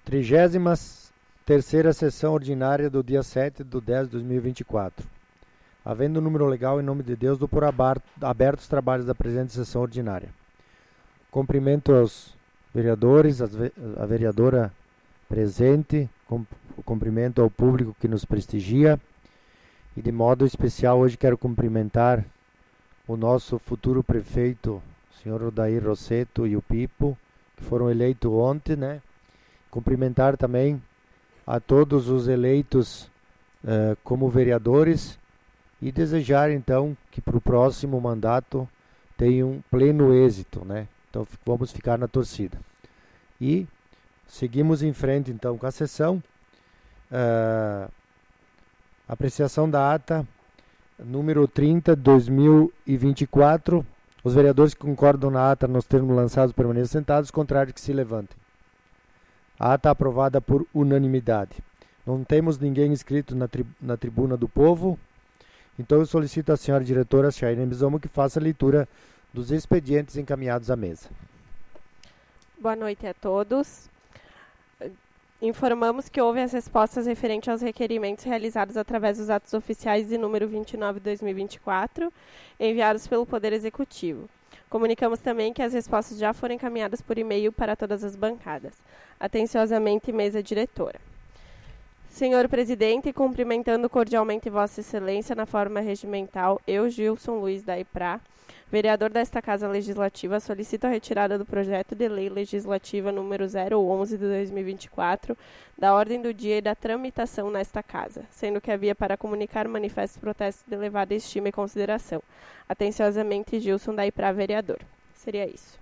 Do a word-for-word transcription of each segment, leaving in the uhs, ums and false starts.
Trigésima terceira sessão ordinária do dia sete de dez de dois mil e vinte e quatro. Havendo número legal, em nome de Deus, dou por abertos os trabalhos da presente sessão ordinária. Cumprimento aos vereadores, a vereadora presente, cumprimento ao público que nos prestigia e de modo especial hoje quero cumprimentar o nosso futuro prefeito, o senhor Odair Rossetto e o Pipo, que foram eleitos ontem, né? Cumprimentar também a todos os eleitos uh, como vereadores e desejar então que para o próximo mandato tenham pleno êxito, né? Então vamos ficar na torcida. E seguimos em frente então com a sessão. Uh, apreciação da ata número trinta de dois mil e vinte e quatro. Os vereadores que concordam na ata nos termos lançados permaneçam sentados, contrário que se levantem. A ata aprovada por unanimidade. Não temos ninguém inscrito na, tri na tribuna do povo, então eu solicito à senhora diretora Shaine Bisomo que faça a leitura dos expedientes encaminhados à mesa. Boa noite a todos. Informamos que houve as respostas referentes aos requerimentos realizados através dos atos oficiais de número vinte e nove de dois mil e vinte e quatro, enviados pelo Poder Executivo. Comunicamos também que as respostas já foram encaminhadas por e-mail para todas as bancadas. Atenciosamente, mesa diretora. Senhor Presidente, cumprimentando cordialmente Vossa Excelência na forma regimental, eu, Gilson Luiz da Iprá, vereador desta Casa Legislativa, solicito a retirada do projeto de lei legislativa número zero onze de dois mil e vinte e quatro, da ordem do dia e da tramitação nesta Casa, sendo que havia para comunicar manifestos protestos de elevada estima e consideração. Atenciosamente, Gilson da Iprá, vereador. Seria isso.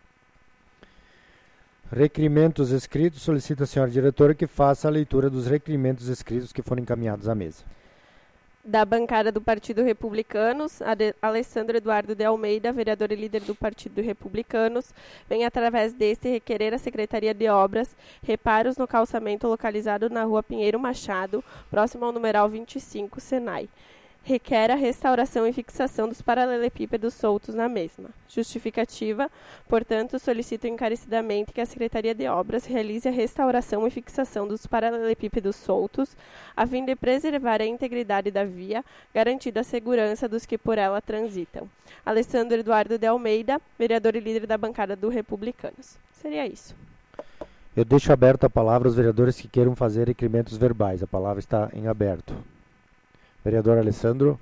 Requerimentos escritos, solicito à senhora diretora que faça a leitura dos requerimentos escritos que foram encaminhados à mesa. Da bancada do Partido Republicanos, Alessandro Eduardo de Almeida, vereador e líder do Partido Republicanos, vem através deste requerer à Secretaria de Obras reparos no calçamento localizado na rua Pinheiro Machado, próximo ao numeral vinte e cinco, Senai. Requer a restauração e fixação dos paralelepípedos soltos na mesma. Justificativa, portanto, solicito encarecidamente que a Secretaria de Obras realize a restauração e fixação dos paralelepípedos soltos, a fim de preservar a integridade da via, garantida a segurança dos que por ela transitam. Alessandro Eduardo de Almeida, vereador e líder da bancada do Republicanos. Seria isso. Eu deixo aberto a palavra aos vereadores que queiram fazer requerimentos verbais. A palavra está em aberto. Vereador Alessandro.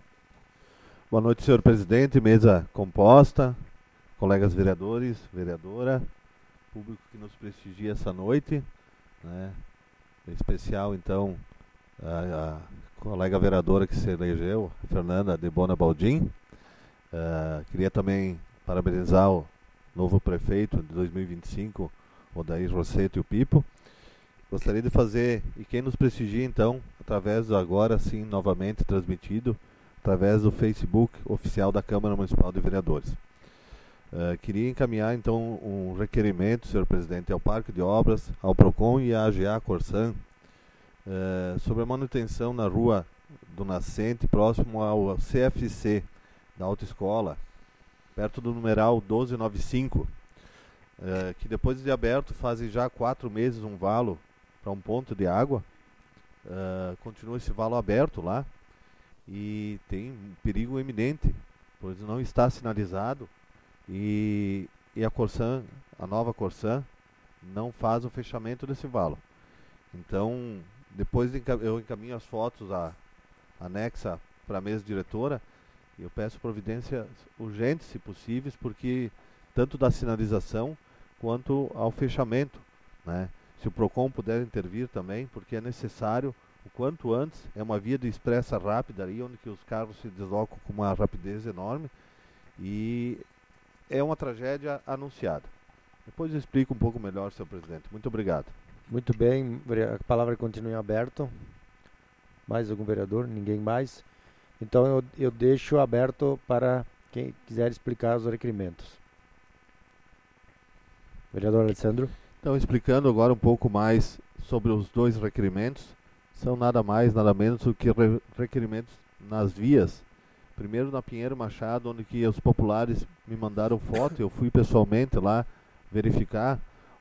Boa noite, senhor presidente, mesa composta, colegas vereadores, vereadora, público que nos prestigia essa noite, né? Em especial, então, a, a colega vereadora que se elegeu, a Fernanda de Bona Baldin. Uh, queria também parabenizar o novo prefeito de dois mil e vinte e cinco, Odair Rossetto e o Pipo. Gostaria de fazer, e quem nos prestigia então, através do agora sim, novamente transmitido, através do Facebook oficial da Câmara Municipal de Vereadores. Uh, queria encaminhar então um requerimento, senhor presidente, ao Parque de Obras, ao PROCON e à A G A Corsan, uh, sobre a manutenção na Rua do Nascente, próximo ao C F C da Autoescola, perto do numeral doze noventa e cinco, uh, que depois de aberto fazem já quatro meses um valo para um ponto de água. Uh, continua esse valo aberto lá e tem um perigo iminente, pois não está sinalizado e, e a Corsan, a nova Corsan, não faz o fechamento desse valo. Então, depois de enca eu encaminho as fotos a, anexa para a mesa diretora e eu peço providências urgentes, se possíveis, porque tanto da sinalização quanto ao fechamento, né? Se o PROCON puder intervir também, porque é necessário, o quanto antes, é uma via de expressa rápida ali, onde que os carros se deslocam com uma rapidez enorme e é uma tragédia anunciada. Depois eu explico um pouco melhor, senhor presidente. Muito obrigado. Muito bem, a palavra continua em aberto. Mais algum vereador? Ninguém mais? Então eu, eu deixo aberto para quem quiser explicar os requerimentos. Vereador Alessandro. Então, explicando agora um pouco mais sobre os dois requerimentos, são nada mais, nada menos do que re requerimentos nas vias. Primeiro na Pinheiro Machado, onde que os populares me mandaram foto, eu fui pessoalmente lá verificar,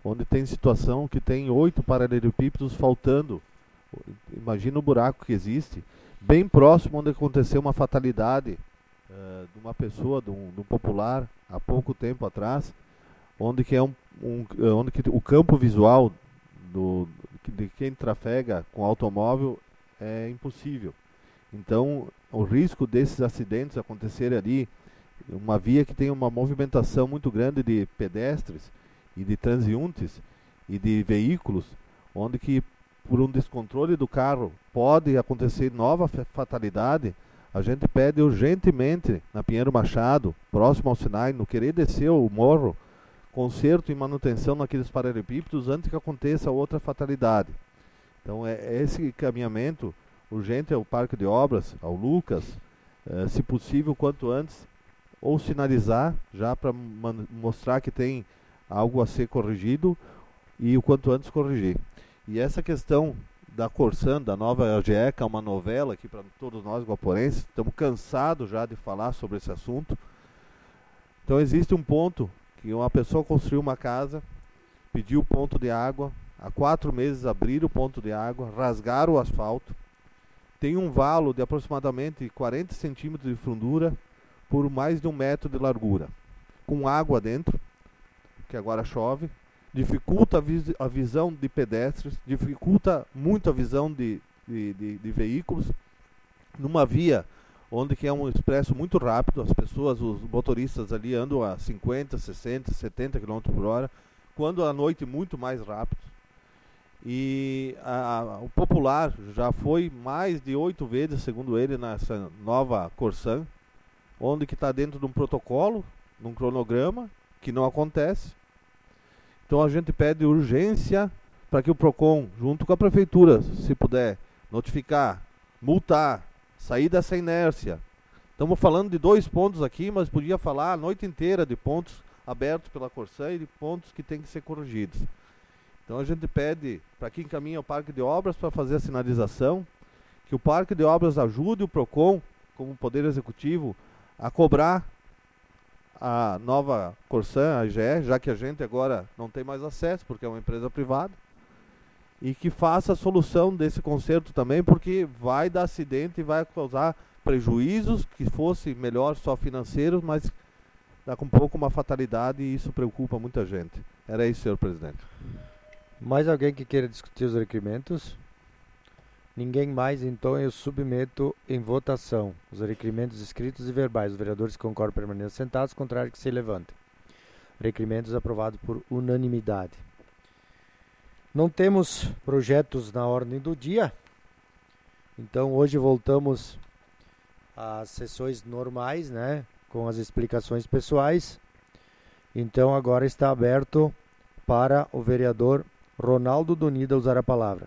onde tem situação que tem oito paralelepípedos faltando. Imagina o buraco que existe, bem próximo onde aconteceu uma fatalidade uh, de uma pessoa, de um, de um popular, há pouco tempo atrás, onde, que é um, um, onde que o campo visual do, de quem trafega com automóvel é impossível. Então, o risco desses acidentes acontecerem ali, uma via que tem uma movimentação muito grande de pedestres e de transeuntes e de veículos, onde que por um descontrole do carro pode acontecer nova fatalidade, a gente pede urgentemente na Pinheiro Machado, próximo ao Sinai, no querer descer o morro, conserto e manutenção naqueles paralelepípedos antes que aconteça outra fatalidade. Então é, é esse caminhamento urgente ao Parque de Obras, ao Lucas, eh, se possível quanto antes, ou sinalizar já para mostrar que tem algo a ser corrigido e o quanto antes corrigir. E essa questão da Corsan, da nova A G E C A, é uma novela aqui para todos nós guaporenses, estamos cansados já de falar sobre esse assunto. Então existe um ponto que uma pessoa construiu uma casa, pediu ponto de água, há quatro meses abriram o ponto de água, rasgaram o asfalto, tem um valo de aproximadamente quarenta centímetros de fundura por mais de um metro de largura, com água dentro, que agora chove, dificulta a, vis a visão de pedestres, dificulta muito a visão de, de, de, de veículos, numa via onde que é um expresso muito rápido, as pessoas, os motoristas ali andam a cinquenta, sessenta, setenta quilômetros por hora, quando à noite muito mais rápido. E a, a, o popular já foi mais de oito vezes, segundo ele, nessa nova Corsan, onde que está dentro de um protocolo, num cronograma, que não acontece. Então a gente pede urgência para que o PROCON, junto com a Prefeitura, se puder notificar, multar, sair dessa inércia. Estamos falando de dois pontos aqui, mas podia falar a noite inteira de pontos abertos pela Corsan e de pontos que têm que ser corrigidos. Então a gente pede para quem encaminha o Parque de Obras para fazer a sinalização, que o Parque de Obras ajude o PROCON, como Poder Executivo, a cobrar a nova Corsan, a A G E, já que a gente agora não tem mais acesso, porque é uma empresa privada, e que faça a solução desse conserto também, porque vai dar acidente e vai causar prejuízos, que fosse melhor só financeiros, mas daqui a um pouco uma fatalidade e isso preocupa muita gente. Era isso, senhor presidente. Mais alguém que queira discutir os requerimentos? Ninguém mais, então eu submeto em votação os requerimentos escritos e verbais. Os vereadores que concordam permaneçam sentados, contrário que se levantem. Requerimentos aprovados por unanimidade. Não temos projetos na ordem do dia, então hoje voltamos às sessões normais, né, com as explicações pessoais. Então agora está aberto para o vereador Ronaldo Donida usar a palavra.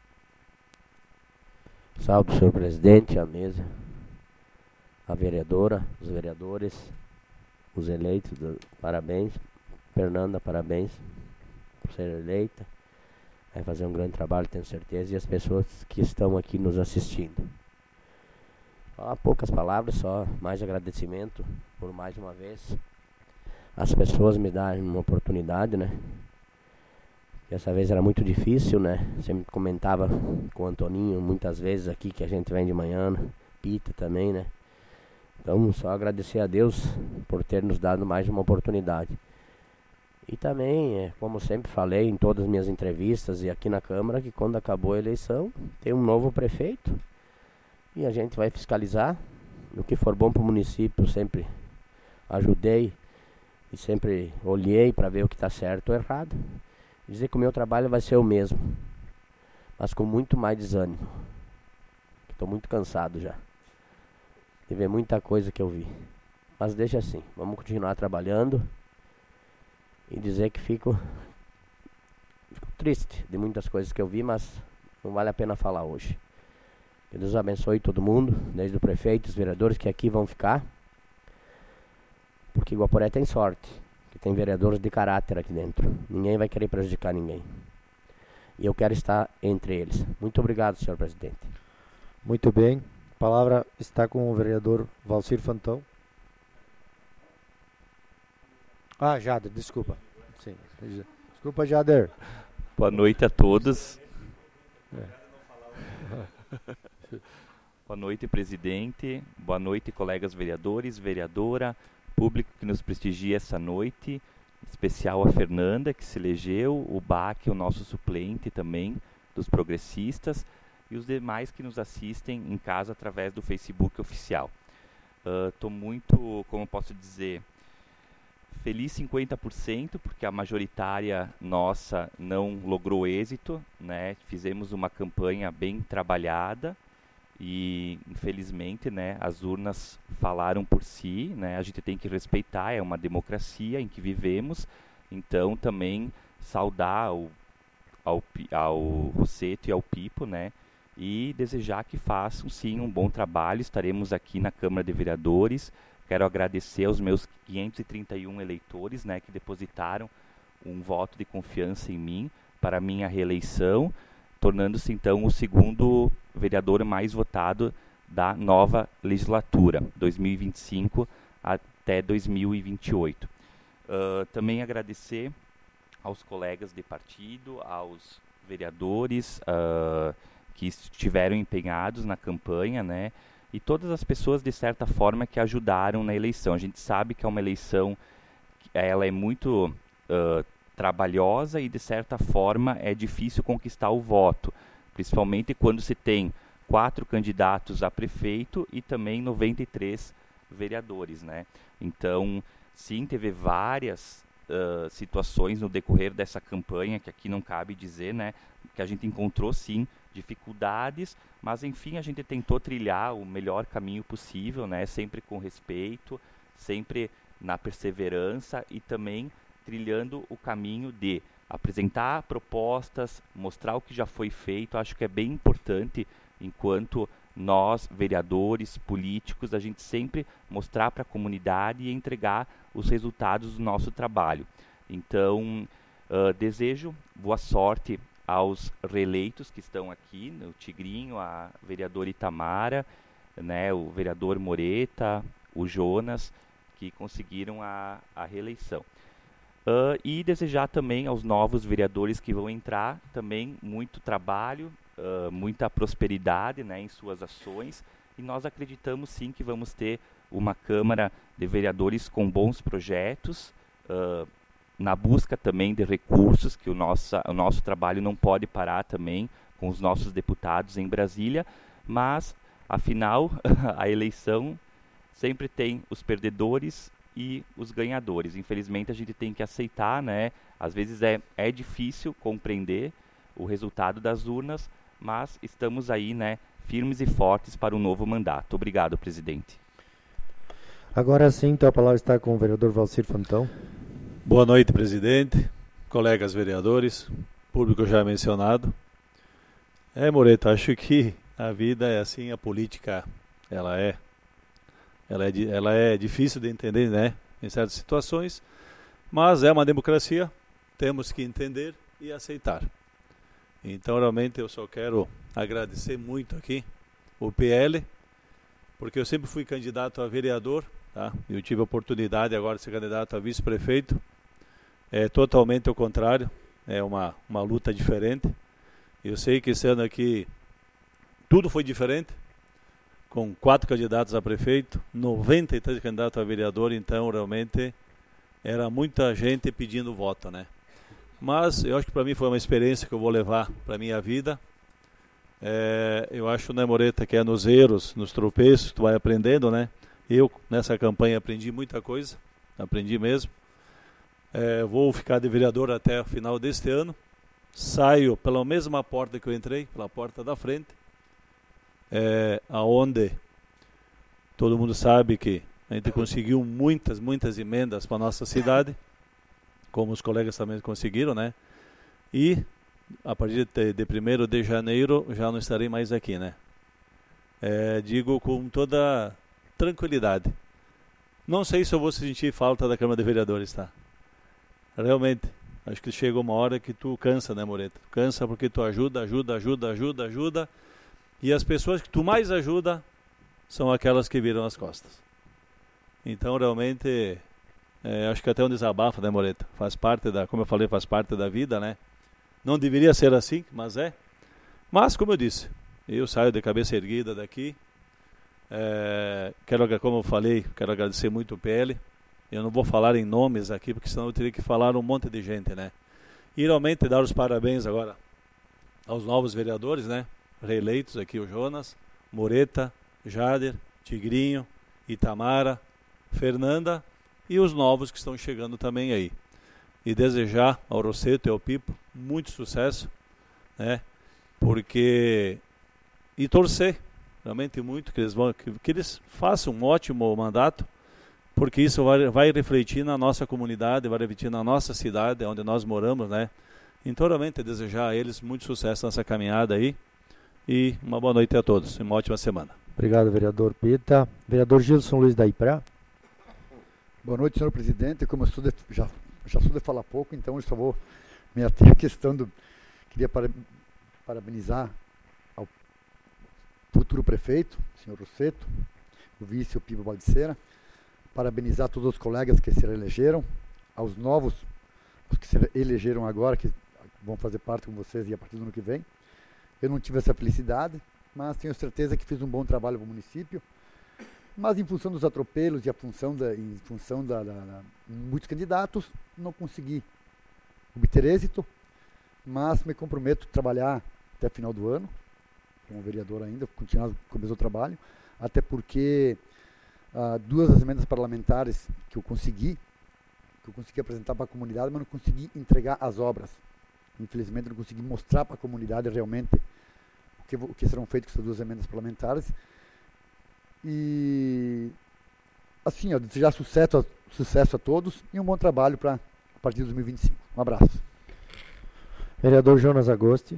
Salve, senhor presidente, a mesa, a vereadora, os vereadores, os eleitos, parabéns. Fernanda, parabéns por ser eleita. Vai fazer um grande trabalho, tenho certeza, e as pessoas que estão aqui nos assistindo. Há poucas palavras, só mais agradecimento por mais uma vez. As pessoas me darem uma oportunidade, né? Dessa vez era muito difícil, né? Sempre comentava com o Antoninho muitas vezes aqui que a gente vem de manhã, né? Pita também, né? Então, só agradecer a Deus por ter nos dado mais uma oportunidade. E também, como sempre falei em todas as minhas entrevistas e aqui na Câmara, que quando acabou a eleição, tem um novo prefeito e a gente vai fiscalizar. O que for bom para o município, sempre ajudei e sempre olhei para ver o que está certo ou errado. Dizer que o meu trabalho vai ser o mesmo, mas com muito mais desânimo. Estou muito cansado já de ver muita coisa que eu vi. Mas deixa assim, vamos continuar trabalhando e dizer que fico, fico triste de muitas coisas que eu vi, mas não vale a pena falar hoje. Que Deus abençoe todo mundo, desde o prefeito, os vereadores que aqui vão ficar, porque Guaporé tem sorte. Que tem vereadores de caráter aqui dentro. Ninguém vai querer prejudicar ninguém. E eu quero estar entre eles. Muito obrigado, senhor presidente. Muito bem. A palavra está com o vereador Valcir Fantão. Ah, Jader, desculpa. Sim, Desculpa, Jader. Boa noite a todos. É. Boa noite, presidente. Boa noite, colegas vereadores, vereadora, público que nos prestigia essa noite. Em especial a Fernanda, que se elegeu, o Bach, o nosso suplente também, dos progressistas, e os demais que nos assistem em casa através do Facebook oficial. Estou uh, muito, como posso dizer, feliz cinquenta por cento, porque a majoritária nossa não logrou êxito, né? Fizemos uma campanha bem trabalhada e, infelizmente, né, as urnas falaram por si, né? A gente tem que respeitar, é uma democracia em que vivemos, então também saudar ao, ao, ao Rosseto e ao Pipo, né? E desejar que façam, sim, um bom trabalho. Estaremos aqui na Câmara de Vereadores. Quero agradecer aos meus quinhentos e trinta e um eleitores, né, que depositaram um voto de confiança em mim para a minha reeleição, tornando-se, então, o segundo vereador mais votado da nova legislatura, dois mil e vinte e cinco até dois mil e vinte e oito. Uh, também agradecer aos colegas de partido, aos vereadores, uh, que estiveram empenhados na campanha, né? E todas as pessoas, de certa forma, que ajudaram na eleição. A gente sabe que é uma eleição, ela é muito uh, trabalhosa e, de certa forma, é difícil conquistar o voto, principalmente quando se tem quatro candidatos a prefeito e também noventa e três vereadores, né? Então, sim, teve várias uh, situações no decorrer dessa campanha, que aqui não cabe dizer, né? Que a gente encontrou, sim, dificuldades, mas enfim a gente tentou trilhar o melhor caminho possível, né? Sempre com respeito, sempre na perseverança e também trilhando o caminho de apresentar propostas, mostrar o que já foi feito. Acho que é bem importante, enquanto nós, vereadores, políticos, a gente sempre mostrar para a comunidade e entregar os resultados do nosso trabalho. Então, uh, desejo boa sorte aos reeleitos que estão aqui, o Tigrinho, a vereadora Itamara, né, o vereador Moreta, o Jonas, que conseguiram a, a reeleição. Uh, e desejar também aos novos vereadores que vão entrar também muito trabalho, uh, muita prosperidade, né, em suas ações, e nós acreditamos sim que vamos ter uma Câmara de Vereadores com bons projetos, uh, na busca também de recursos, que o nosso, o nosso trabalho não pode parar também com os nossos deputados em Brasília, mas, afinal, a eleição sempre tem os perdedores e os ganhadores. Infelizmente, a gente tem que aceitar, né? Às vezes é, é difícil compreender o resultado das urnas, mas estamos aí, né, firmes e fortes para um novo mandato. Obrigado, presidente. Agora sim, então a palavra está com o vereador Valcir Fantão. Boa noite, presidente, colegas vereadores, público já mencionado. É, Moreta, acho que a vida é assim, a política, ela é, ela é, ela é difícil de entender, né, em certas situações, mas é uma democracia, temos que entender e aceitar. Então, realmente, eu só quero agradecer muito aqui o P L, porque eu sempre fui candidato a vereador, tá? Eu tive a oportunidade agora de ser candidato a vice-prefeito. É totalmente o contrário, é uma, uma luta diferente. Eu sei que esse ano aqui tudo foi diferente, com quatro candidatos a prefeito, noventa e três candidatos a vereador, então realmente era muita gente pedindo voto, né? Mas eu acho que para mim foi uma experiência que eu vou levar para a minha vida. É, eu acho, né, Moreta, que é nos erros, nos tropeços, tu vai aprendendo, né? Eu, nessa campanha, aprendi muita coisa, aprendi mesmo. É, vou ficar de vereador até o final deste ano. Saio pela mesma porta que eu entrei, pela porta da frente, é, aonde todo mundo sabe que a gente conseguiu muitas, muitas emendas para a nossa cidade, como os colegas também conseguiram, né? E a partir de, de primeiro de janeiro já não estarei mais aqui, né? É, digo com toda tranquilidade. Não sei se eu vou sentir falta da Câmara de Vereadores, tá? Realmente, acho que chega uma hora que tu cansa, né, Moreta? Tu cansa porque tu ajuda, ajuda, ajuda, ajuda, ajuda. E as pessoas que tu mais ajuda são aquelas que viram as costas. Então, realmente, É, acho que até um desabafo, né, Moreta? Faz parte da, como eu falei, faz parte da vida, né? Não deveria ser assim, mas é. Mas, como eu disse, eu saio de cabeça erguida daqui. É, quero, como eu falei, quero agradecer muito o P L. Eu não vou falar em nomes aqui, porque senão eu teria que falar um monte de gente, né? E realmente dar os parabéns agora aos novos vereadores, né? Reeleitos aqui, o Jonas, Moreta, Jader, Tigrinho, Itamara, Fernanda e os novos que estão chegando também aí. E desejar ao Rosseto e ao Pipo muito sucesso, né? Porque e torcer realmente muito que eles vão que, que eles façam um ótimo mandato, porque isso vai, vai refletir na nossa comunidade, vai refletir na nossa cidade, onde nós moramos, né? Então, realmente desejar a eles muito sucesso nessa caminhada aí e uma boa noite a todos e uma ótima semana. Obrigado, vereador Pita. Vereador Gilson Luiz da Iprá. Boa noite, senhor presidente. Como eu sou de, já, já sou de falar pouco, então eu só vou me ater à questão do... Queria para, parabenizar ao futuro prefeito, senhor Rosseto, o vice, o Pipo Baldiceira, parabenizar todos os colegas que se reelegeram, aos novos, os que se elegeram agora, que vão fazer parte com vocês e a partir do ano que vem. Eu não tive essa felicidade, mas tenho certeza que fiz um bom trabalho para o município. Mas em função dos atropelos e a função da, em função da, da, da muitos candidatos, não consegui obter êxito, mas me comprometo a trabalhar até o final do ano, como vereador ainda, continuar com o mesmo trabalho, até porque ah, duas das emendas parlamentares que eu consegui, que eu consegui apresentar para a comunidade, mas não consegui entregar as obras. Infelizmente não consegui mostrar para a comunidade realmente o que, o que serão feitos com essas duas emendas parlamentares. E assim, ó, desejar sucesso a, sucesso a todos e um bom trabalho para a partir de dois mil e vinte e cinco. Um abraço. Vereador Jonas Agosti.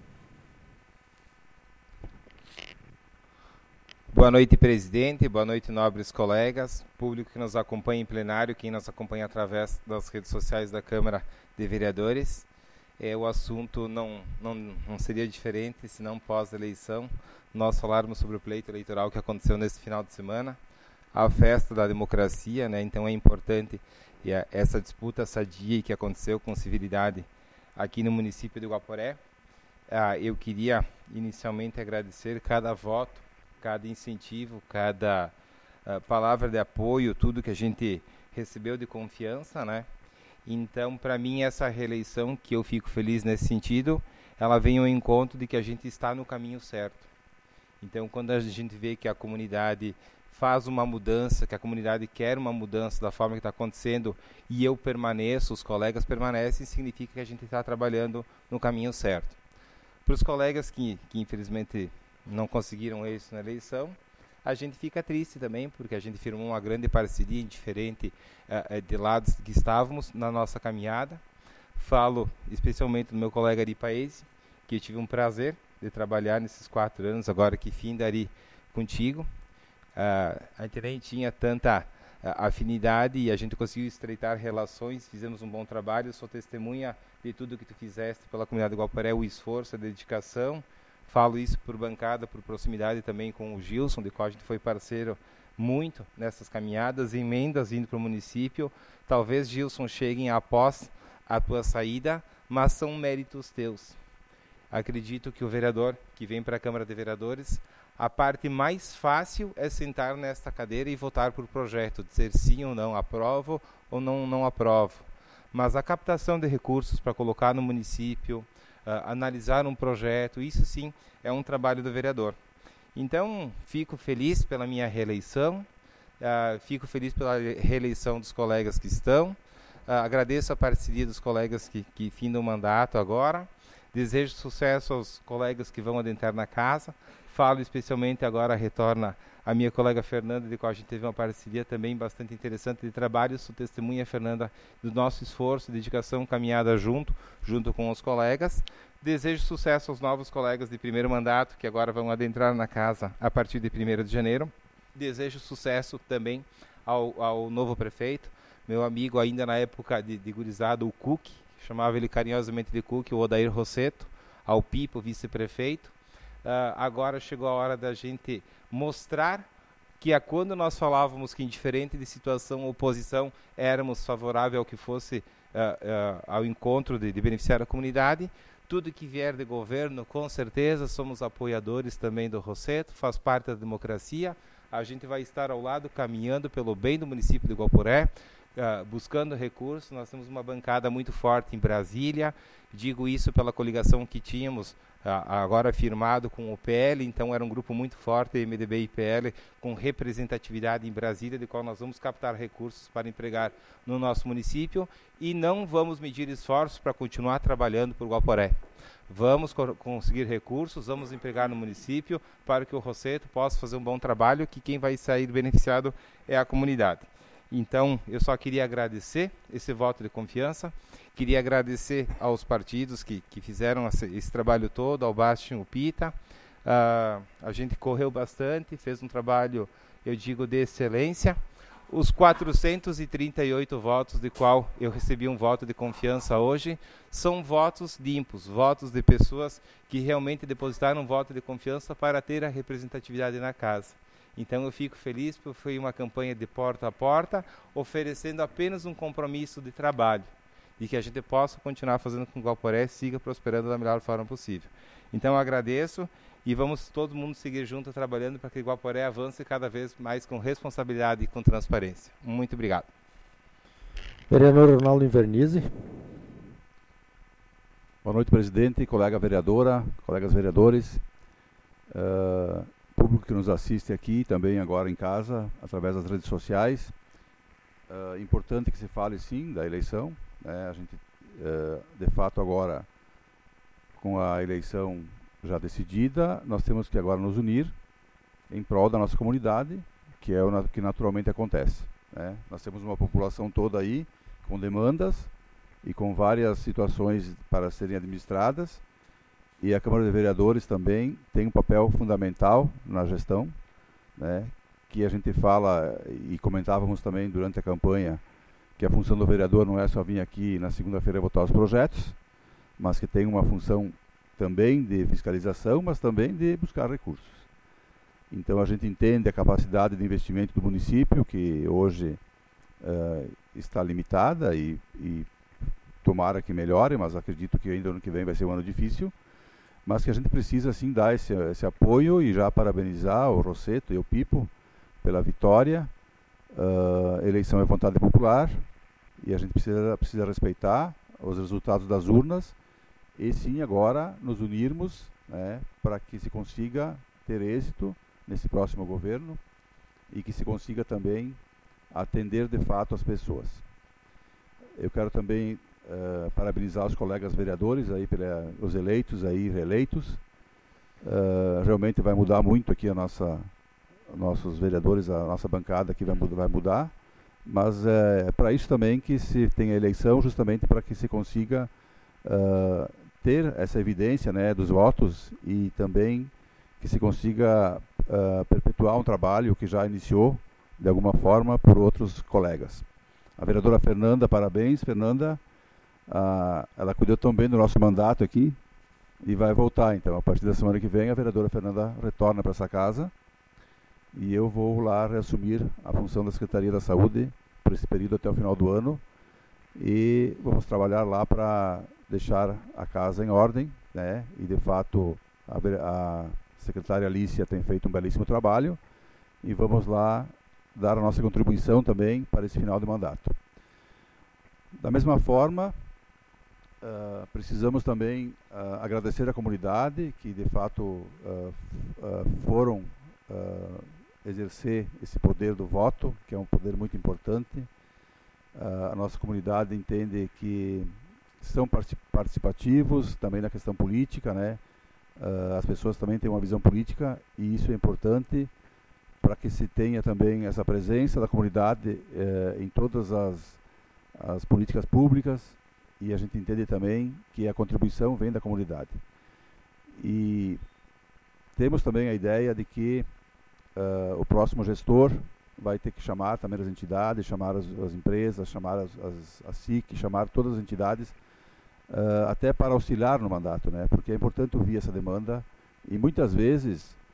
Boa noite, presidente. Boa noite, nobres colegas, público que nos acompanha em plenário, quem nos acompanha através das redes sociais da Câmara de Vereadores. É, o assunto não, não, não seria diferente se não pós-eleição nós falarmos sobre o pleito eleitoral que aconteceu nesse final de semana, a festa da democracia, né? Então é importante e a, essa disputa sadia que aconteceu com civilidade aqui no município de Guaporé. Ah, eu queria inicialmente agradecer cada voto, cada incentivo, cada uh, palavra de apoio, tudo que a gente recebeu de confiança, né? Então, para mim, essa reeleição, que eu fico feliz nesse sentido, ela vem ao encontro de que a gente está no caminho certo. Então, quando a gente vê que a comunidade faz uma mudança, que a comunidade quer uma mudança da forma que está acontecendo e eu permaneço, os colegas permanecem, significa que a gente está trabalhando no caminho certo. Para os colegas que, que, infelizmente, não conseguiram isso na eleição, a gente fica triste também, porque a gente firmou uma grande parceria diferente uh, de lados que estávamos na nossa caminhada. Falo especialmente do meu colega Ari Paese, que eu tive um prazer de trabalhar nesses quatro anos, agora que fim Ari contigo. Uh, a gente nem tinha tanta uh, afinidade e a gente conseguiu estreitar relações, fizemos um bom trabalho, sou testemunha de tudo que tu fizeste pela comunidade de Guaporé, o esforço, a dedicação. Falo isso por bancada, por proximidade também com o Gilson, de qual a gente foi parceiro muito nessas caminhadas, emendas indo para o município. Talvez, Gilson, cheguem após a tua saída, mas são méritos teus. Acredito que o vereador que vem para a Câmara de Vereadores, a parte mais fácil é sentar nesta cadeira e votar por projeto, dizer sim ou não, aprovo ou não, não aprovo. Mas a captação de recursos para colocar no município, Uh, analisar um projeto, isso sim é um trabalho do vereador. Então, fico feliz pela minha reeleição, uh, fico feliz pela reeleição dos colegas que estão, uh, agradeço a parceria dos colegas que, que findam o mandato agora, desejo sucesso aos colegas que vão adentrar na casa, falo especialmente agora, retorna a minha colega Fernanda, de qual a gente teve uma parceria também bastante interessante de trabalho. Sou testemunha, Fernanda, do nosso esforço, dedicação, caminhada junto, junto com os colegas. Desejo sucesso aos novos colegas de primeiro mandato, que agora vão adentrar na casa a partir de primeiro de janeiro. Desejo sucesso também ao, ao novo prefeito, meu amigo ainda na época de, de gurizada, o Cook, chamava ele carinhosamente de Cook, o Odair Rosseto, ao Pipo, vice-prefeito. Uh, agora chegou a hora da gente mostrar que a quando nós falávamos que, indiferente de situação oposição, éramos favoráveis ao que fosse uh, uh, ao encontro de, de beneficiar a comunidade. Tudo que vier de governo, com certeza, somos apoiadores também do Rosseto, faz parte da democracia. A gente vai estar ao lado, caminhando pelo bem do município de Guaporé, uh, buscando recursos. Nós temos uma bancada muito forte em Brasília. Digo isso pela coligação que tínhamos, uh, agora firmado com o P L. Então, era um grupo muito forte, M D B e P L, com representatividade em Brasília, de qual nós vamos captar recursos para empregar no nosso município. E não vamos medir esforços para continuar trabalhando por Guaporé. Vamos co conseguir recursos, vamos empregar no município para que o Rosseto possa fazer um bom trabalho, que quem vai sair beneficiado é a comunidade. Então, eu só queria agradecer esse voto de confiança, queria agradecer aos partidos que, que fizeram esse, esse trabalho todo, ao Bastian, o Pita. Uh, a gente correu bastante, fez um trabalho, eu digo, de excelência. Os quatrocentos e trinta e oito votos, de qual eu recebi um voto de confiança hoje, são votos limpos, votos de pessoas que realmente depositaram um voto de confiança para ter a representatividade na casa. Então eu fico feliz porque foi uma campanha de porta a porta, oferecendo apenas um compromisso de trabalho, e que a gente possa continuar fazendo com que o Guaporé siga prosperando da melhor forma possível. Então eu agradeço. E vamos todo mundo seguir junto trabalhando para que Guaporé avance cada vez mais com responsabilidade e com transparência. Muito obrigado. Vereador Ronaldo Invernizzi. Boa noite, presidente, colega vereadora, colegas vereadores, uh, público que nos assiste aqui, também agora em casa, através das redes sociais. Uh, importante que se fale, sim, da eleição. Né? A gente, uh, de fato, agora, com a eleição já decidida, nós temos que agora nos unir em prol da nossa comunidade, que é o que naturalmente acontece. Né? Nós temos uma população toda aí com demandas e com várias situações para serem administradas, e a Câmara de Vereadores também tem um papel fundamental na gestão, né? Que a gente fala e comentávamos também durante a campanha, que a função do vereador não é só vir aqui na segunda-feira votar os projetos, mas que tem uma função também de fiscalização, mas também de buscar recursos. Então a gente entende a capacidade de investimento do município, que hoje uh, está limitada e, e tomara que melhore, mas acredito que ainda ano que vem vai ser um ano difícil, mas que a gente precisa sim dar esse, esse apoio e já parabenizar o Rosseto e o Pipo pela vitória. Uh, eleição é vontade popular e a gente precisa, precisa respeitar os resultados das urnas, e sim agora nos unirmos, né, para que se consiga ter êxito nesse próximo governo e que se consiga também atender de fato as pessoas. Eu quero também uh, parabenizar os colegas vereadores aí pelos eleitos aí reeleitos. Uh, realmente vai mudar muito aqui a nossa, nossos vereadores, a nossa bancada aqui vai, vai mudar, mas é para isso também que se tem a eleição, justamente para que se consiga uh, ter essa evidência, né, dos votos, e também que se consiga uh, perpetuar um trabalho que já iniciou de alguma forma por outros colegas. A vereadora Fernanda, parabéns, Fernanda, uh, ela cuidou tão bem do nosso mandato aqui e vai voltar, então a partir da semana que vem a vereadora Fernanda retorna para essa casa e eu vou lá reassumir a função da Secretaria da Saúde por esse período até o final do ano, e vamos trabalhar lá para deixar a casa em ordem, né? E de fato a, a secretária Alicia tem feito um belíssimo trabalho e vamos lá dar a nossa contribuição também para esse final de mandato. Da mesma forma, uh, precisamos também uh, agradecer à comunidade que de fato uh, uh, foram uh, exercer esse poder do voto, que é um poder muito importante. Uh, a nossa comunidade entende que são participativos também na questão política, né? Uh, as pessoas também têm uma visão política e isso é importante para que se tenha também essa presença da comunidade eh, em todas as, as políticas públicas, e a gente entende também que a contribuição vem da comunidade. E temos também a ideia de que uh, o próximo gestor vai ter que chamar também as entidades, chamar as, as empresas, chamar as, as, a S I C, chamar todas as entidades, uh, até para auxiliar no mandato, né? Porque é importante ouvir essa demanda e muitas vezes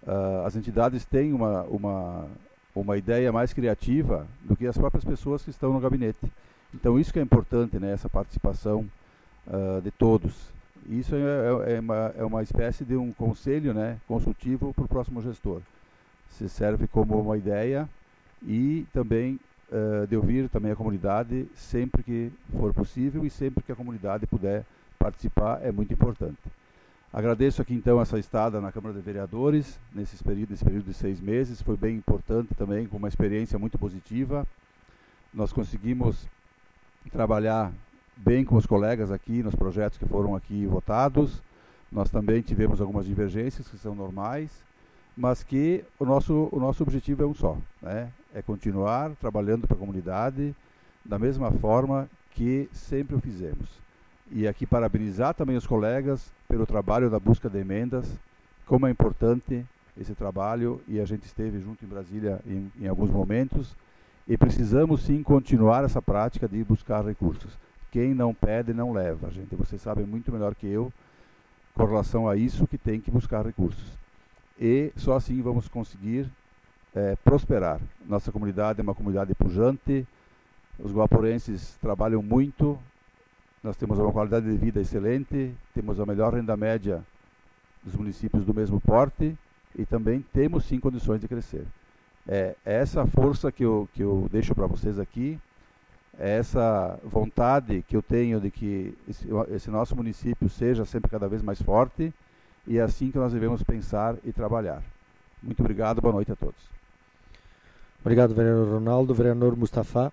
uh, as entidades têm uma, uma, uma ideia mais criativa do que as próprias pessoas que estão no gabinete. Então isso que é importante, né, essa participação uh, de todos. Isso é, é, é, uma, é uma espécie de um conselho, né, consultivo para o próximo gestor. Se serve como uma ideia e também uh, de ouvir também a comunidade sempre que for possível e sempre que a comunidade puder participar, é muito importante. Agradeço aqui então essa estada na Câmara de Vereadores, nesse período, nesse período de seis meses, foi bem importante também, com uma experiência muito positiva. Nós conseguimos trabalhar bem com os colegas aqui nos projetos que foram aqui votados. Nós também tivemos algumas divergências que são normais, mas que o nosso, o nosso objetivo é um só, né? É continuar trabalhando para a comunidade da mesma forma que sempre o fizemos. E aqui parabenizar também os colegas pelo trabalho da busca de emendas, como é importante esse trabalho, e a gente esteve junto em Brasília em, em alguns momentos, e precisamos sim continuar essa prática de buscar recursos. Quem não pede, não leva, gente. Vocês sabem muito melhor que eu com relação a isso, que tem que buscar recursos. E só assim vamos conseguir é, prosperar. Nossa comunidade é uma comunidade pujante, os guaporenses trabalham muito, nós temos uma qualidade de vida excelente, temos a melhor renda média dos municípios do mesmo porte e também temos sim condições de crescer. É essa força que eu, que eu deixo para vocês aqui, é essa vontade que eu tenho de que esse, esse nosso município seja sempre cada vez mais forte, e é assim que nós devemos pensar e trabalhar. Muito obrigado, boa noite a todos. Obrigado, vereador Ronaldo. Vereador Mustafa.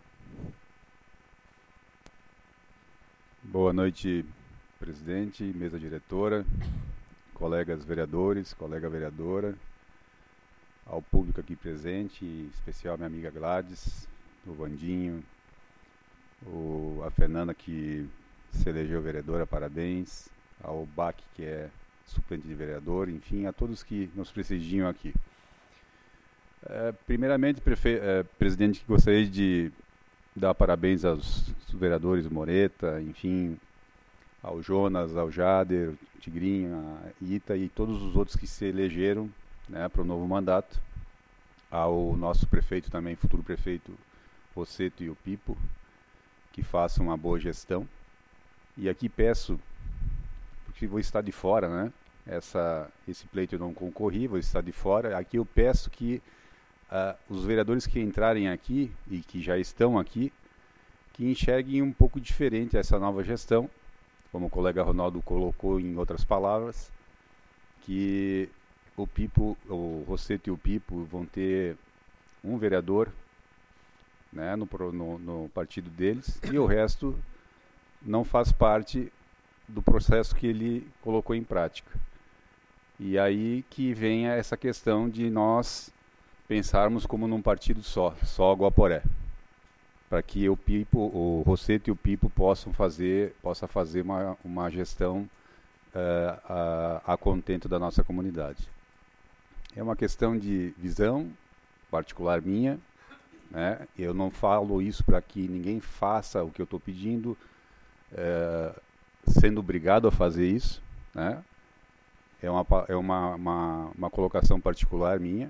Boa noite, presidente, mesa diretora, colegas vereadores, colega vereadora, ao público aqui presente, em especial minha amiga Gladys, o Vandinho, o, a Fernanda, que se elegeu vereadora, parabéns, ao Bach, que é suplente de vereador, enfim, a todos que nos prestigiam aqui. É, primeiramente, prefe, é, presidente, gostaria de dar parabéns aos vereadores Moreta, enfim, ao Jonas, ao Jader, ao Tigrinho, a Ita e todos os outros que se elegeram, né, para o novo mandato, ao nosso prefeito também, futuro prefeito Rosseto e o Pipo, que façam uma boa gestão. E aqui peço, porque vou estar de fora, né, essa, esse pleito eu não concorri, vou estar de fora, aqui eu peço que uh, os vereadores que entrarem aqui e que já estão aqui, que enxerguem um pouco diferente essa nova gestão, como o colega Ronaldo colocou em outras palavras, que o Pipo, o Rosseto e o Pipo vão ter um vereador, né, no, no, no partido deles, e o resto não faz parte do processo que ele colocou em prática. E aí que vem essa questão de nós pensarmos como num partido só, só Guaporé, para que o Pipo, o Rosseto e o Pipo possam fazer, possa fazer uma, uma gestão uh, a, a contento da nossa comunidade. É uma questão de visão particular minha, né? Eu não falo isso para que ninguém faça o que eu estou pedindo, uh, sendo obrigado a fazer isso, né? É uma, é uma, uma, uma colocação particular minha,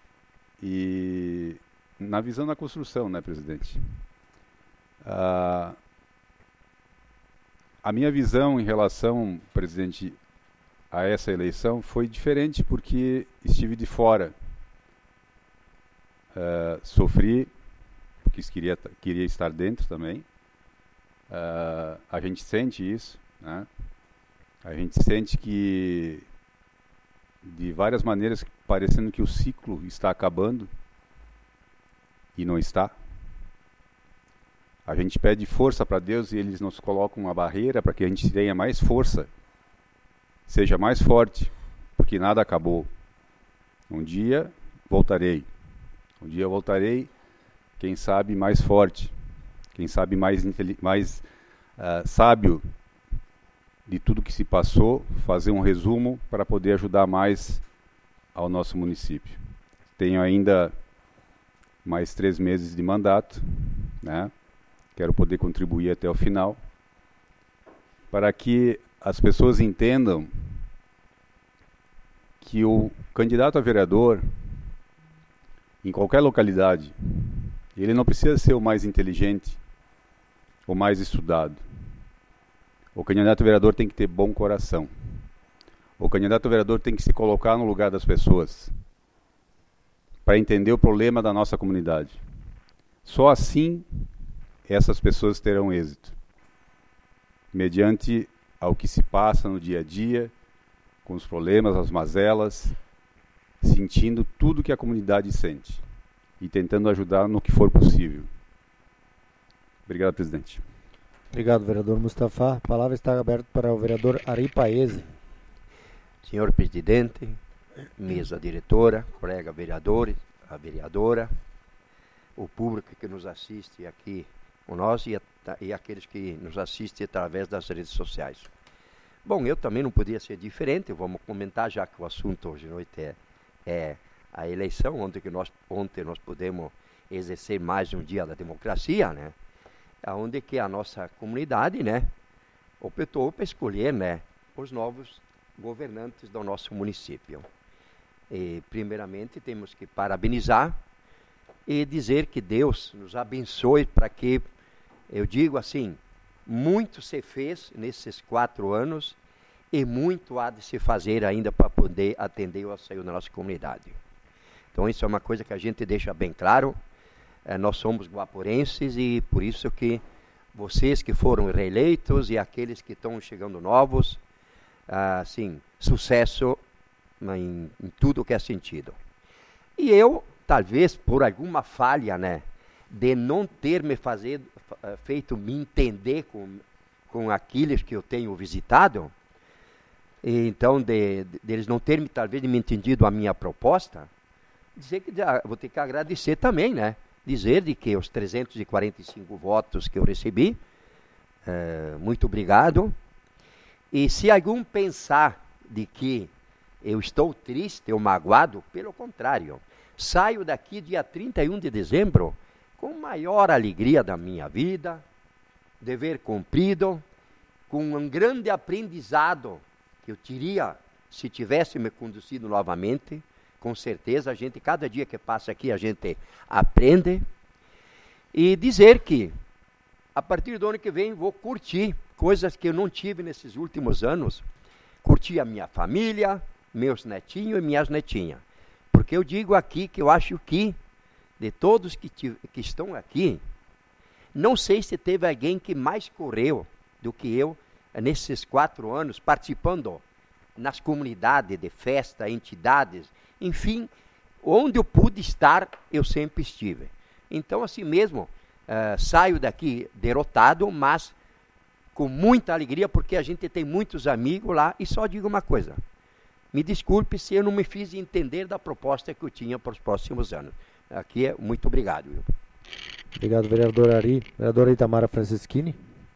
e na visão da construção, né, presidente? Uh, a minha visão em relação, presidente, a essa eleição foi diferente porque estive de fora. Uh, sofri, porque queria, queria estar dentro também. Uh, a gente sente isso, né? A gente sente que, de várias maneiras, parecendo que o ciclo está acabando, e não está. A gente pede força para Deus e eles nos colocam uma barreira para que a gente tenha mais força, seja mais forte, porque nada acabou. Um dia voltarei. Um dia voltarei, quem sabe mais forte, quem sabe mais, mais uh, sábio de tudo que se passou, fazer um resumo para poder ajudar mais ao nosso município. Tenho ainda mais três meses de mandato, né? Quero poder contribuir até o final, para que as pessoas entendam que o candidato a vereador, em qualquer localidade, ele não precisa ser o mais inteligente, o mais estudado. O candidato a vereador tem que ter bom coração. O candidato a vereador tem que se colocar no lugar das pessoas, para entender o problema da nossa comunidade. Só assim essas pessoas terão êxito, mediante ao que se passa no dia a dia, com os problemas, as mazelas, sentindo tudo que a comunidade sente e tentando ajudar no que for possível. Obrigado, presidente. Obrigado, vereador Mustafa. A palavra está aberta para o vereador Ari Paese. Senhor presidente, mesa diretora, colega vereadores, a vereadora, o público que nos assiste aqui conosco e, e aqueles que nos assistem através das redes sociais. Bom, eu também não podia ser diferente, vamos comentar, já que o assunto hoje à noite é, é a eleição, onde que nós, ontem nós pudemos exercer mais um dia da democracia, né? Onde que a nossa comunidade, né, optou para escolher, né, os novos governantes do nosso município. E, primeiramente, temos que parabenizar e dizer que Deus nos abençoe para que, eu digo assim, muito se fez nesses quatro anos e muito há de se fazer ainda para poder atender o asseio da nossa comunidade. Então, isso é uma coisa que a gente deixa bem claro. É, nós somos guaporenses e por isso que vocês que foram reeleitos e aqueles que estão chegando novos, assim, sucesso em, em tudo que é sentido. E eu, talvez por alguma falha, né, de não ter me fazer, feito me entender com, com aqueles que eu tenho visitado, e então de, de, de eles não terem talvez me entendido a minha proposta, dizer que vou ter que agradecer também, né? Dizer de que os trezentos e quarenta e cinco votos que eu recebi, é, muito obrigado. E se algum pensar de que eu estou triste ou magoado, pelo contrário, saio daqui dia trinta e um de dezembro com maior alegria da minha vida, dever cumprido, com um grande aprendizado que eu teria se tivesse me conduzido novamente. Com certeza, a gente, cada dia que passa aqui, a gente aprende. E dizer que, a partir do ano que vem, vou curtir coisas que eu não tive nesses últimos anos. Curtir a minha família, meus netinhos e minhas netinhas. Porque eu digo aqui que eu acho que, de todos que, que estão aqui, não sei se teve alguém que mais correu do que eu, nesses quatro anos, participando nas comunidades de festa, entidades, enfim, onde eu pude estar, eu sempre estive. Então, assim mesmo, uh, saio daqui derrotado, mas com muita alegria, porque a gente tem muitos amigos lá, e só digo uma coisa, me desculpe se eu não me fiz entender da proposta que eu tinha para os próximos anos. Aqui é muito obrigado. Viu? Obrigado, vereador Ari. Vereadora Itamara Franceschini.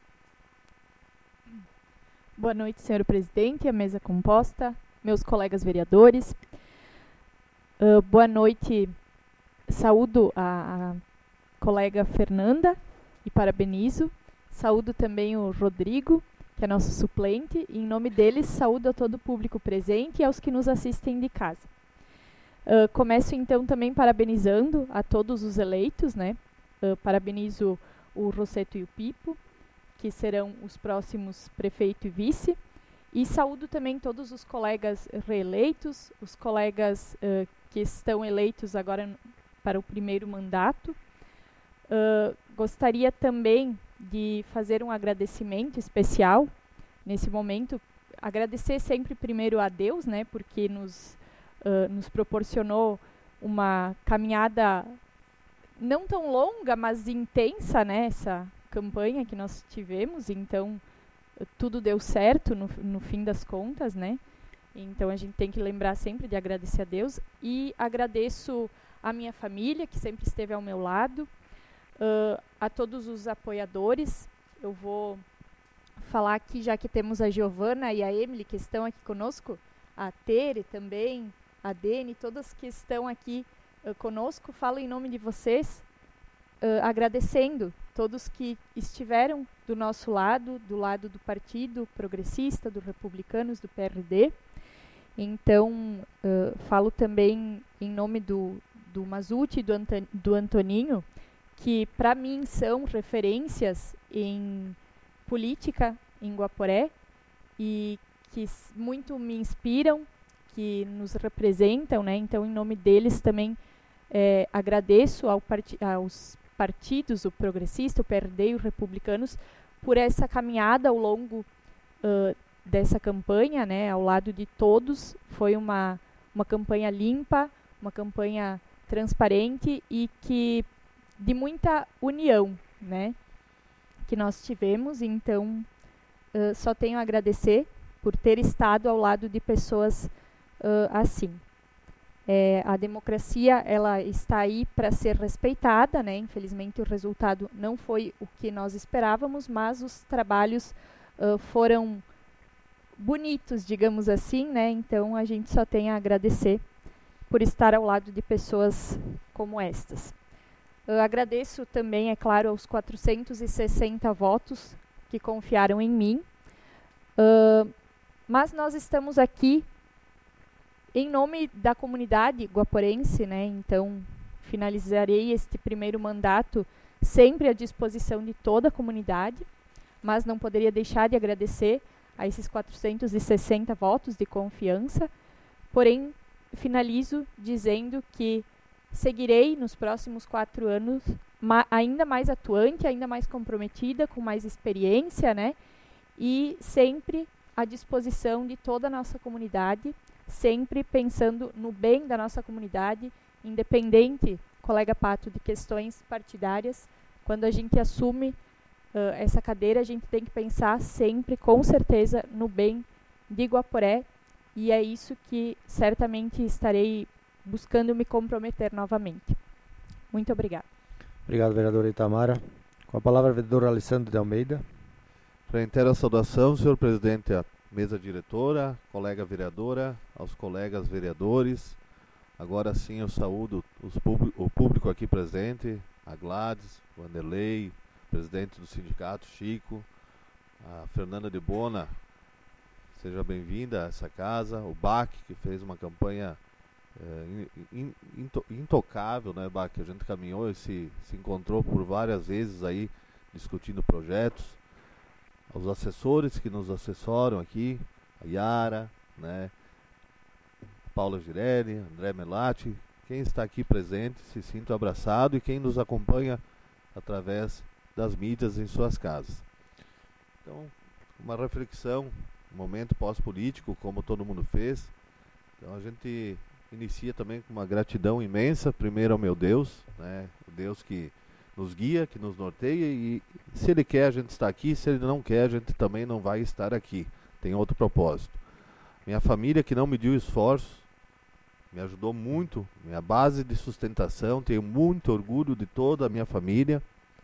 Boa noite, senhor presidente, a mesa composta, meus colegas vereadores. Uh, boa noite, saúdo a, a colega Fernanda e parabenizo. Saúdo também o Rodrigo, que é nosso suplente, e em nome deles saúdo a todo o público presente e aos que nos assistem de casa. Uh, começo então também parabenizando a todos os eleitos, né? Uh, parabenizo o Rosseto e o Pipo, que serão os próximos prefeito e vice, e saúdo também todos os colegas reeleitos, os colegas uh, que estão eleitos agora para o primeiro mandato. Uh, gostaria também de fazer um agradecimento especial nesse momento, agradecer sempre primeiro a Deus, né, porque nos, uh, nos proporcionou uma caminhada não tão longa, mas intensa, né, essa campanha que nós tivemos, então tudo deu certo no, no fim das contas, né? Então a gente tem que lembrar sempre de agradecer a Deus, e agradeço a minha família, que sempre esteve ao meu lado, uh, a todos os apoiadores. Eu vou falar aqui, já que temos a Giovana e a Emily que estão aqui conosco, a Tere também, a Dene, todas que estão aqui uh, conosco, falo em nome de vocês, uh, agradecendo todos que estiveram do nosso lado, do lado do Partido Progressista, do Republicanos, do P R D, Então, uh, falo também em nome do, do Mazzuti e do, Anton, do Antoninho, que para mim são referências em política em Guaporé e que muito me inspiram, que nos representam, né? Então, em nome deles também é, agradeço ao part aos partidos, o Progressista, o P R D e os Republicanos, por essa caminhada ao longo uh, dessa campanha, né? Ao lado de todos. Foi uma, uma campanha limpa, uma campanha transparente e que de muita união, né? Que nós tivemos. Então, uh, só tenho a agradecer por ter estado ao lado de pessoas uh, assim. É, a democracia, ela está aí para ser respeitada, né? Infelizmente o resultado não foi o que nós esperávamos, mas os trabalhos uh, foram bonitos, digamos assim, né? Então a gente só tem a agradecer por estar ao lado de pessoas como estas. Eu agradeço também, é claro, aos quatrocentos e sessenta votos que confiaram em mim. Uh, mas nós estamos aqui em nome da comunidade guaporense, né? Então, finalizarei este primeiro mandato sempre à disposição de toda a comunidade, mas não poderia deixar de agradecer a esses quatrocentos e sessenta votos de confiança. Porém, finalizo dizendo que seguirei nos próximos quatro anos ma ainda mais atuante, ainda mais comprometida, com mais experiência, né? E sempre à disposição de toda a nossa comunidade, sempre pensando no bem da nossa comunidade, independente, colega Pato, de questões partidárias. Quando a gente assume uh, essa cadeira, a gente tem que pensar sempre, com certeza, no bem de Guaporé, e é isso que certamente estarei buscando me comprometer novamente. Muito obrigada. Obrigado, vereadora Itamara. Com a palavra, vereador Alessandro de Almeida. Reitero a saudação, senhor presidente, à mesa diretora, colega vereadora, aos colegas vereadores. Agora sim eu saúdo os o público aqui presente, a Gladys, o Vanderlei, presidente do sindicato, Chico, a Fernanda de Bona, seja bem-vinda a essa casa, o Bach, que fez uma campanha é, in, in, intocável, né, Bach? A gente caminhou e se, se encontrou por várias vezes aí, discutindo projetos. Os assessores que nos assessoram aqui, a Yara, né, Paula Girelli, André Melati, quem está aqui presente, se sinta abraçado, e quem nos acompanha através das mídias em suas casas. Então, uma reflexão, um momento pós-político, como todo mundo fez. Então a gente inicia também com uma gratidão imensa, primeiro ao meu Deus, né, o Deus que nos guia, que nos norteia, e se Ele quer a gente está aqui, se Ele não quer a gente também não vai estar aqui, tem outro propósito. Minha família, que não mediu esforço, me ajudou muito, minha base de sustentação, tenho muito orgulho de toda a minha família.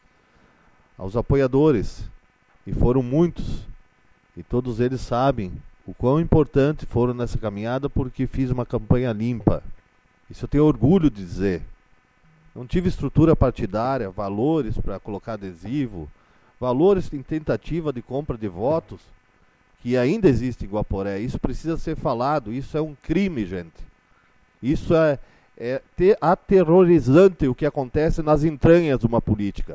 Aos apoiadores, e foram muitos, e todos eles sabem o quão importante foram nessa caminhada, porque fiz uma campanha limpa, isso eu tenho orgulho de dizer. Não tive estrutura partidária, valores para colocar adesivo, valores em tentativa de compra de votos, que ainda existe em Guaporé. Isso precisa ser falado, isso é um crime, gente. Isso é, é ter, aterrorizante o que acontece nas entranhas de uma política.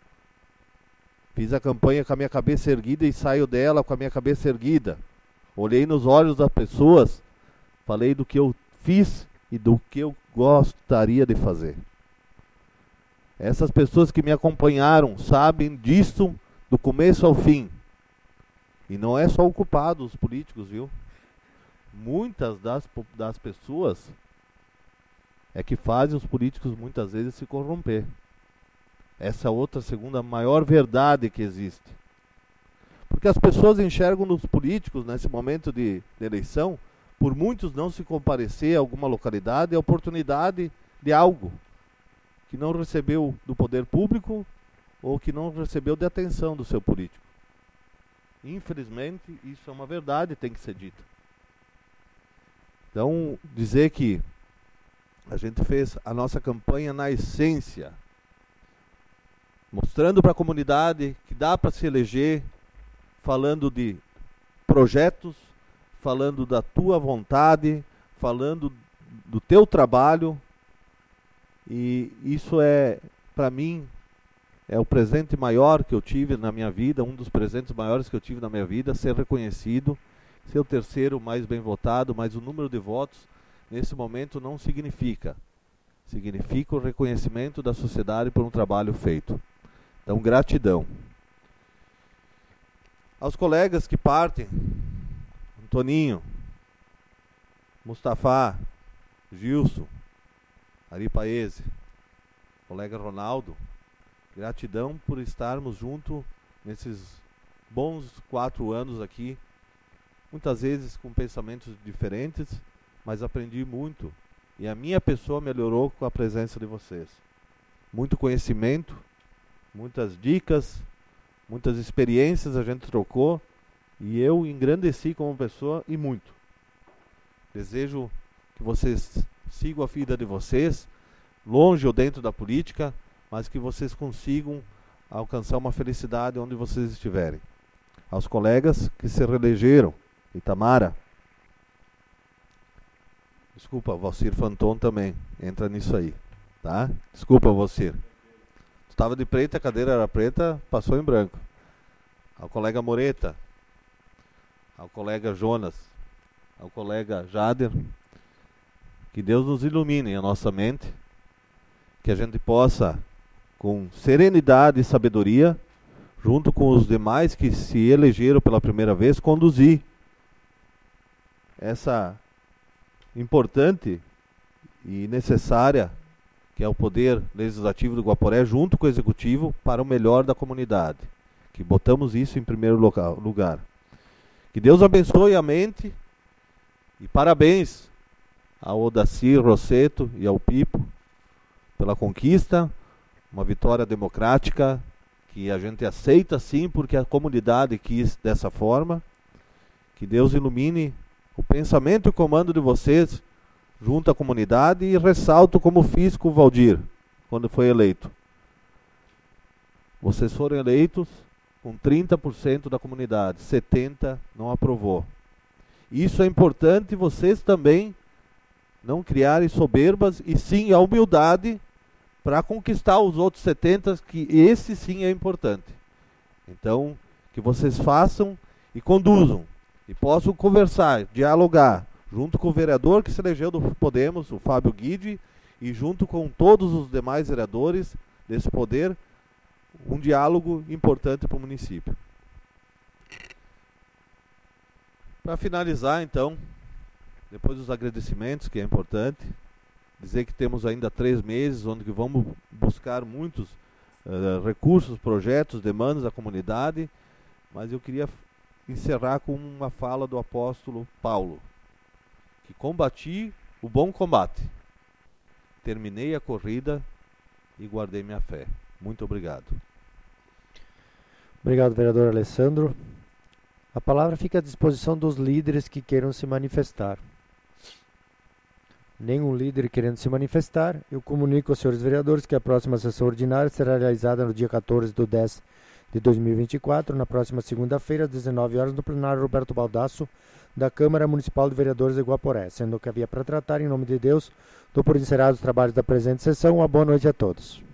Fiz a campanha com a minha cabeça erguida e saio dela com a minha cabeça erguida. Olhei nos olhos das pessoas, falei do que eu fiz e do que eu gostaria de fazer. Essas pessoas que me acompanharam sabem disso do começo ao fim. E não é só o culpado, os políticos, viu? Muitas das, das pessoas é que fazem os políticos muitas vezes se corromper. Essa é outra segunda maior verdade que existe. Porque as pessoas enxergam nos políticos, nesse momento de, de eleição, por muitos não se comparecer a alguma localidade, a oportunidade de algo que não recebeu do poder público ou que não recebeu de atenção do seu político. Infelizmente, isso é uma verdade, tem que ser dita. Então, dizer que a gente fez a nossa campanha na essência, mostrando para a comunidade que dá para se eleger, falando de projetos, falando da tua vontade, falando do teu trabalho. E isso é, para mim, é o presente maior que eu tive na minha vida, um dos presentes maiores que eu tive na minha vida, ser reconhecido, ser o terceiro mais bem votado, mas o número de votos nesse momento não significa. Significa o reconhecimento da sociedade por um trabalho feito. Então, gratidão. Aos colegas que partem, Antoninho, Mustafa, Gilson, Ari Paese, colega Ronaldo, gratidão por estarmos juntos nesses bons quatro anos aqui, muitas vezes com pensamentos diferentes, mas aprendi muito. E a minha pessoa melhorou com a presença de vocês. Muito conhecimento, muitas dicas, muitas experiências a gente trocou, e eu engrandeci como pessoa e muito. Desejo que vocês sigam a vida de vocês, longe ou dentro da política, mas que vocês consigam alcançar uma felicidade onde vocês estiverem. Aos colegas que se reelegeram, Itamara, desculpa, Valcir Fanton também, entra nisso aí, tá? Desculpa, Valcir. Tu estava de preta, a cadeira era preta, passou em branco. Ao colega Moreta, ao colega Jonas, ao colega Jader, que Deus nos ilumine a nossa mente, que a gente possa, com serenidade e sabedoria, junto com os demais que se elegeram pela primeira vez, conduzir essa importante e necessária, que é o poder legislativo do Guaporé, junto com o executivo, para o melhor da comunidade. Que botamos isso em primeiro local, lugar. Que Deus abençoe a mente, e parabéns ao Odacir Rosseto e ao Pipo pela conquista, uma vitória democrática que a gente aceita sim, porque a comunidade quis dessa forma. Que Deus ilumine o pensamento e o comando de vocês junto à comunidade, e ressalto como fiz com o Valdir, quando foi eleito. Vocês foram eleitos com trinta por cento da comunidade, setenta por cento não aprovou. Isso é importante, vocês também não criarem soberbas, e sim a humildade para conquistar os outros setenta por cento, que esse sim é importante. Então, que vocês façam e conduzam, e possam conversar, dialogar, junto com o vereador que se elegeu do Podemos, o Fábio Guide, e junto com todos os demais vereadores desse poder, um diálogo importante para o município. Para finalizar, então, depois dos agradecimentos, que é importante, dizer que temos ainda três meses, onde que vamos buscar muitos uh, recursos, projetos, demandas da comunidade, mas eu queria encerrar com uma fala do apóstolo Paulo, que combati o bom combate, terminei a corrida e guardei minha fé. Muito obrigado. Obrigado, vereador Alessandro. A palavra fica à disposição dos líderes que queiram se manifestar. Nenhum líder querendo se manifestar, eu comunico aos senhores vereadores que a próxima sessão ordinária será realizada no dia quatorze de dez de dois mil e vinte e quatro, na próxima segunda-feira, às dezenove horas, no plenário Roberto Baldasso, da Câmara Municipal de Vereadores de Guaporé. Sendo que havia para tratar, em nome de Deus, dou por encerrados os trabalhos da presente sessão. Uma boa noite a todos.